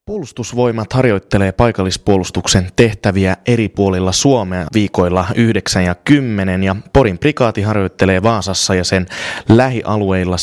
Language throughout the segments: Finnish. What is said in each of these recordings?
Puolustusvoimat harjoittelee paikallispuolustuksen tehtäviä eri puolilla Suomea viikoilla 9 ja 10 ja Porin prikaati harjoittelee Vaasassa ja sen lähialueilla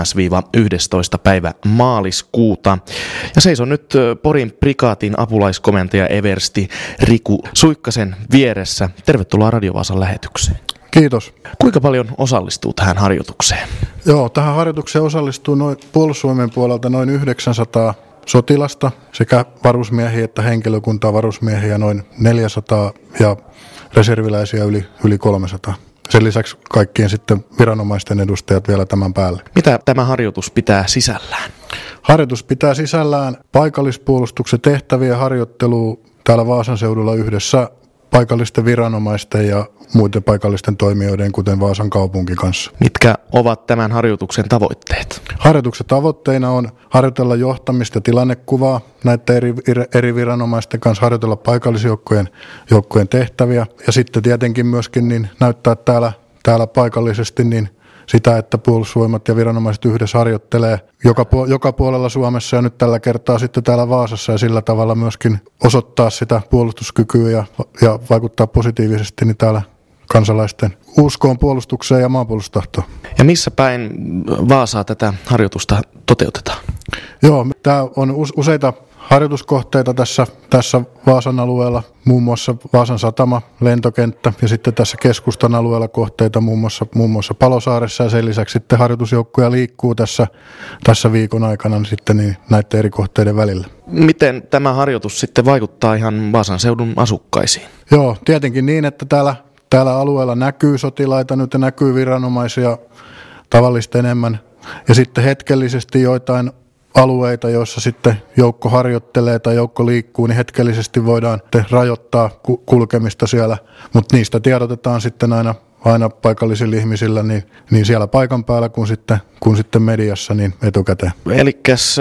7-11 päivä maaliskuuta. Ja seison nyt Porin prikaatin apulaiskomentaja eversti Riku Suikkasen vieressä. Tervetuloa Radio Vaasan lähetykseen. Kiitos. Kuinka paljon osallistuu tähän harjoitukseen? Joo, tähän harjoitukseen osallistuu Puolustusvoimien puolelta noin 900 sotilasta, sekä varusmiehiä että henkilökuntaa, varusmiehiä noin 400 ja reserviläisiä yli 300. Sen lisäksi kaikkien sitten viranomaisten edustajat vielä tämän päälle. Mitä tämä harjoitus pitää sisällään? Harjoitus pitää sisällään paikallispuolustuksen tehtävien harjoittelua täällä Vaasan seudulla yhdessä paikallisten viranomaisten ja muiden paikallisten toimijoiden, kuten Vaasan kaupunki kanssa. Mitkä ovat tämän harjoituksen tavoitteet? Harjoituksen tavoitteena on harjoitella johtamista ja tilannekuvaa näiden eri viranomaisten kanssa, harjoitella paikallisjoukkojen tehtäviä ja sitten tietenkin myöskin niin näyttää täällä paikallisesti niin sitä, että puolustusvoimat ja viranomaiset yhdessä harjoittelee joka puolella Suomessa ja nyt tällä kertaa sitten täällä Vaasassa ja sillä tavalla myöskin osoittaa sitä puolustuskykyä ja vaikuttaa positiivisesti niin täällä kansalaisten uskoon puolustukseen ja maanpuolustustahtoon. Ja missä päin Vaasaa tätä harjoitusta toteutetaan? Joo, tämä on useita harjoituskohteita tässä Vaasan alueella, muun muassa Vaasan satama, lentokenttä ja sitten tässä keskustan alueella kohteita muun muassa Palosaaressa ja sen lisäksi sitten harjoitusjoukkoja liikkuu tässä viikon aikana sitten näiden eri kohteiden välillä. Miten tämä harjoitus sitten vaikuttaa ihan Vaasan seudun asukkaisiin? Joo, tietenkin niin, että täällä alueella näkyy sotilaita nyt ja näkyy viranomaisia tavallista enemmän ja sitten hetkellisesti joitain alueita, joissa sitten joukko harjoittelee tai joukko liikkuu, niin hetkellisesti voidaan rajoittaa kulkemista siellä, mutta niistä tiedotetaan sitten aina paikallisilla ihmisillä niin siellä paikan päällä kuin sitten mediassa niin etukäteen. Eli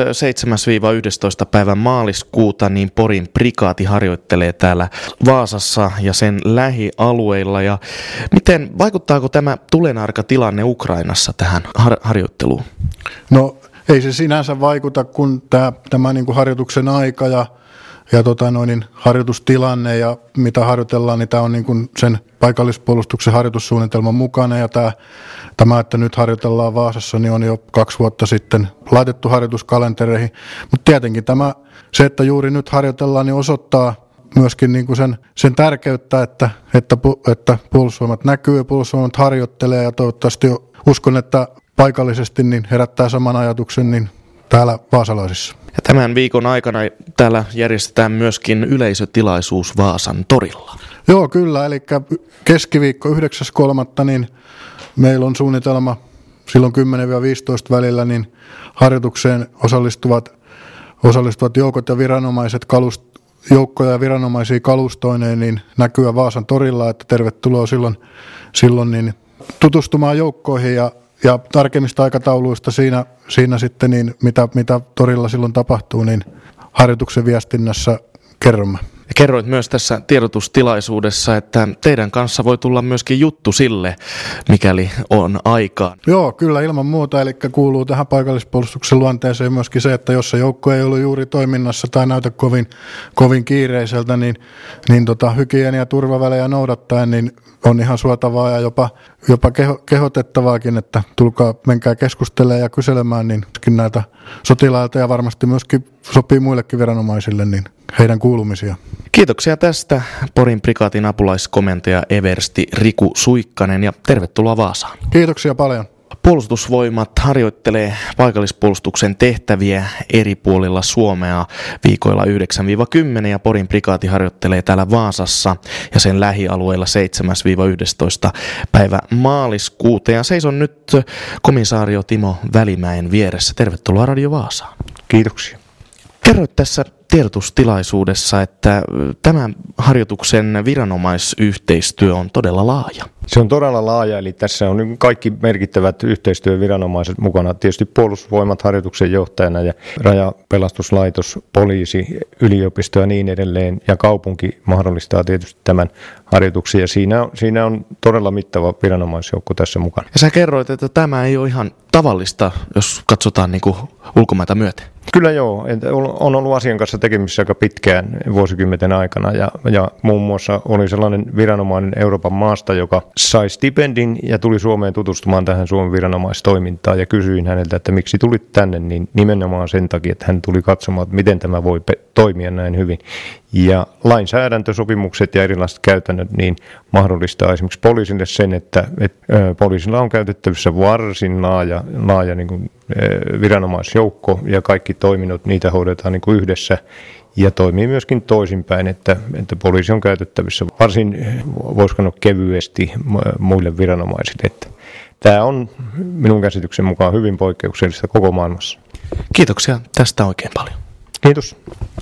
7-11 päivän maaliskuuta niin Porin prikaati harjoittelee täällä Vaasassa ja sen lähialueilla. Ja vaikuttaako tämä tulenarka tilanne Ukrainassa tähän harjoitteluun? No ei se sinänsä vaikuta, kun tämä niin kuin harjoituksen aika ja harjoitustilanne ja mitä harjoitellaan, niin tämä on niin kuin sen paikallispuolustuksen harjoitussuunnitelman mukana ja tämä, että nyt harjoitellaan Vaasassa, niin on jo 2 vuotta sitten laitettu harjoituskalentereihin. Mutta tietenkin se, että juuri nyt harjoitellaan, niin osoittaa myöskin niin kuin sen tärkeyttä, että puolustusvoimat näkyy ja puolustusvoimat harjoittelee ja toivottavasti uskon, että paikallisesti niin herättää saman ajatuksen niin täällä vaasalaisissa. Ja tämän viikon aikana täällä järjestetään myöskin yleisötilaisuus Vaasan torilla. Joo, kyllä. Eli keskiviikko 9.3. niin meillä on suunnitelma silloin 10-15 välillä niin harjoitukseen osallistuvat joukot ja viranomaiset joukkoja ja viranomaisia kalustoineen niin näkyä Vaasan torilla, että tervetuloa silloin niin tutustumaan joukkoihin ja tarkemmista aikatauluista siinä sitten, niin mitä torilla silloin tapahtuu, niin harjoituksen viestinnässä kerromme. Ja kerroit myös tässä tiedotustilaisuudessa, että teidän kanssa voi tulla myöskin juttu sille, mikäli on aikaa. Joo, kyllä ilman muuta, eli kuuluu tähän paikallispuolustuksen luonteeseen myöskin se, että jos se joukko ei ollut juuri toiminnassa tai näytä kovin kiireiseltä, niin hygienia- ja turvavälejä noudattaen, niin on ihan suotavaa ja jopa kehotettavaakin, että tulkaa, menkää keskustelemaan ja kyselemään niin näiltä sotilailta ja varmasti myöskin sopii muillekin viranomaisille niin heidän kuulumisia. Kiitoksia tästä Porin prikaatin apulaiskomentaja eversti Riku Suikkanen ja tervetuloa Vaasaan. Kiitoksia paljon. Puolustusvoimat harjoittelee paikallispuolustuksen tehtäviä eri puolilla Suomea viikoilla 9-10 ja Porin prikaati harjoittelee täällä Vaasassa ja sen lähialueilla 7-11 päivä maaliskuuta. Ja seison nyt komisario Timo Välimäen vieressä. Tervetuloa Radio Vaasaan. Kiitoksia. Kerroit tässä tiedotustilaisuudessa, että tämän harjoituksen viranomaisyhteistyö on todella laaja. Se on todella laaja, eli tässä on kaikki merkittävät yhteistyöviranomaiset mukana. Tietysti Puolustusvoimat harjoituksen johtajana ja Rajapelastuslaitos, poliisi, yliopisto ja niin edelleen. Ja kaupunki mahdollistaa tietysti tämän harjoituksen ja siinä on todella mittava viranomaisjoukko tässä mukana. Ja sä kerroit, että tämä ei ole ihan tavallista, jos katsotaan niin kuin ulkomaita myöten. Kyllä joo, on ollut asian kanssa tekemisissä aika pitkään vuosikymmenten aikana ja muun muassa oli sellainen viranomainen Euroopan maasta, joka sai stipendin ja tuli Suomeen tutustumaan tähän Suomen viranomaistoimintaan ja kysyin häneltä, että miksi tulit tänne, niin nimenomaan sen takia, että hän tuli katsomaan, että miten tämä voi toimia näin hyvin. Ja lainsäädäntösopimukset ja erilaiset käytännöt niin mahdollistaa esimerkiksi poliisille sen, että poliisilla on käytettävissä varsin laaja niin kuin, viranomaisjoukko ja kaikki toiminnot, niitä hoidetaan niin kuin yhdessä ja toimii myöskin toisinpäin, että poliisi on käytettävissä varsin, voisiko sanoa kevyesti muille viranomaisille. Että tämä on minun käsityksen mukaan hyvin poikkeuksellista koko maailmassa. Kiitoksia tästä oikein paljon. Kiitos.